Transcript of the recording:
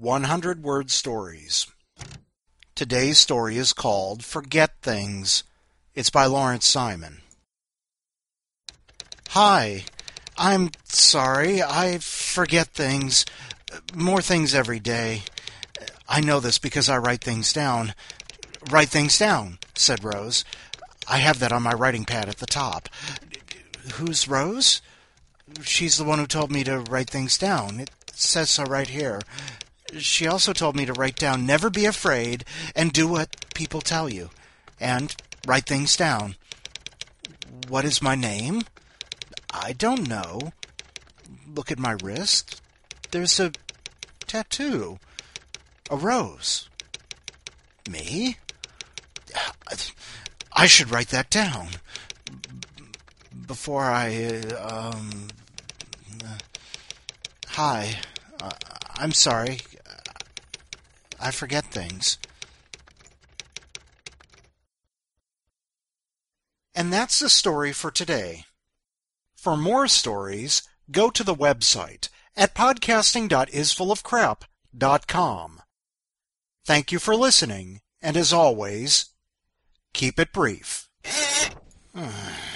100-word stories. Today's story is called Forget Things. It's by Lawrence Simon. Hi, I'm sorry, I forget things. More things every day. I know this because I write things down. Write things down, said Rose. I have that on my writing pad at the top. Who's Rose? She's the one who told me to write things down. It says so right here. She also told me to write down, never be afraid, and do what people tell you. And write things down. What is my name? I don't know. Look at my wrist. There's a tattoo. A rose. Me? I should write that down. Before Hi. I'm sorry. I forget things. And that's the story for today. For more stories, go to the website at podcasting.isfullofcrap.com. Thank you for listening, and as always, keep it brief.